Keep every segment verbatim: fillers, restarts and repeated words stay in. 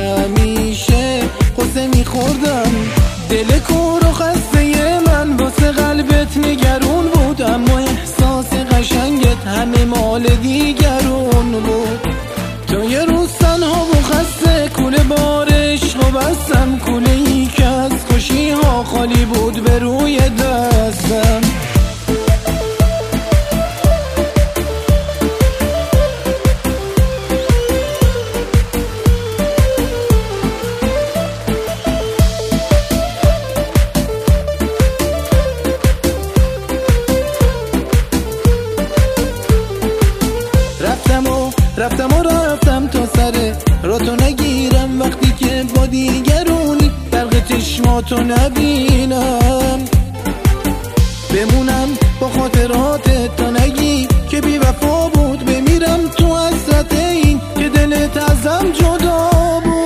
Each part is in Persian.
همیشه قصه میخوردم. دل کور و خسته من واسه قلبت نگرون بود، اما احساس قشنگت همه مال دیگرون بود. تو یه روز تنها و خسته کوله بار عشق و بستم، کوله ای که از خوشی ها خالی بود به روی دستم. رفتم و رفتم و رفتم تا سر را تو نگیرم، وقتی که با دیگرونی برق چشماتو نبینم. بمونم با خاطرات تا نگی که بی وفا بود، بمیرم تو حسرت این که دلت ازم جدا بود.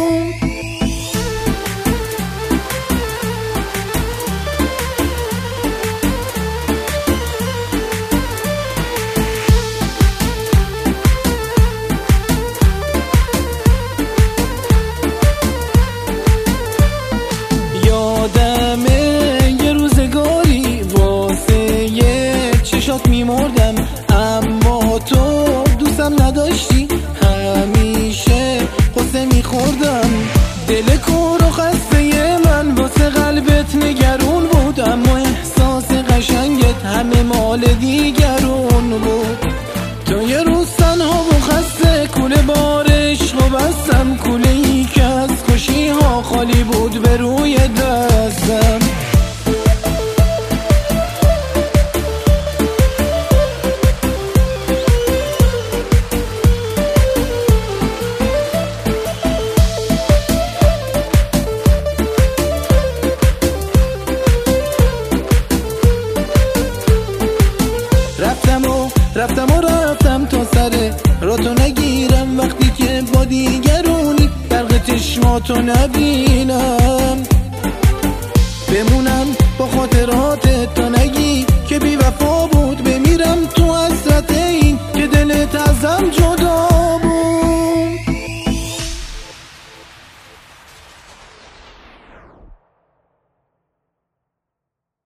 میمردم اما تو دوستم نداشتی، همیشه قصه میخوردم. دل کور و خسته من واسه قلبت نگرون بود، اما احساس قشنگت همه مال دیگرون بود. تو یه روز تنها و خسته کوله بار عشق و بستم، کوله ای که از خوشی ها خالی بود به روی دستم. رفتم و رفتم و رفتم تا سر را تو نگیرم، وقتی که با دیگرونی برق چشماتو نبینم. بمونم با خاطرات تا نگیرم.